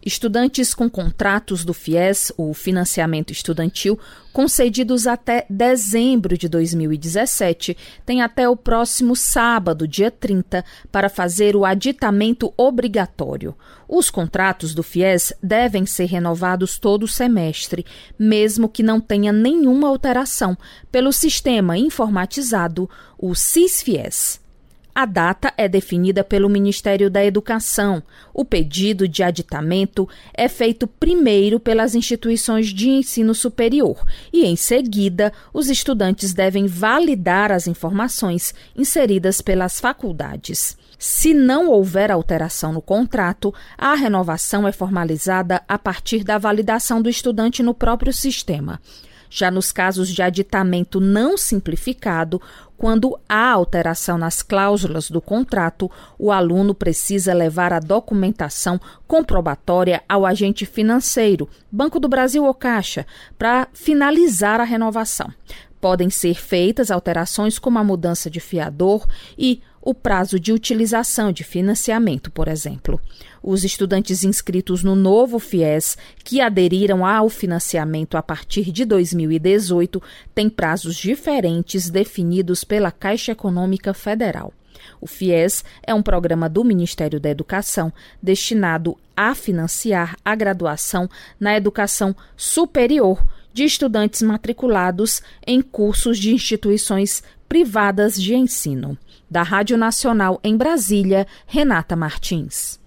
Estudantes com contratos do FIES, o financiamento estudantil, concedidos até dezembro de 2017, têm até o próximo sábado, dia 30, para fazer o aditamento obrigatório. Os contratos do FIES devem ser renovados todo semestre, mesmo que não tenha nenhuma alteração, pelo sistema informatizado, o SIS-FIES. A data é definida pelo Ministério da Educação. O pedido de aditamento é feito primeiro pelas instituições de ensino superior e, em seguida, os estudantes devem validar as informações inseridas pelas faculdades. Se não houver alteração no contrato, a renovação é formalizada a partir da validação do estudante no próprio sistema. Já nos casos de aditamento não simplificado, quando há alteração nas cláusulas do contrato, o aluno precisa levar a documentação comprobatória ao agente financeiro, Banco do Brasil ou Caixa, para finalizar a renovação. Podem ser feitas alterações como a mudança de fiador e o prazo de utilização de financiamento, por exemplo. Os estudantes inscritos no novo FIES, que aderiram ao financiamento a partir de 2018, têm prazos diferentes definidos pela Caixa Econômica Federal. O FIES é um programa do Ministério da Educação destinado a financiar a graduação na educação superior de estudantes matriculados em cursos de instituições privadas de ensino. Da Rádio Nacional em Brasília, Renata Martins.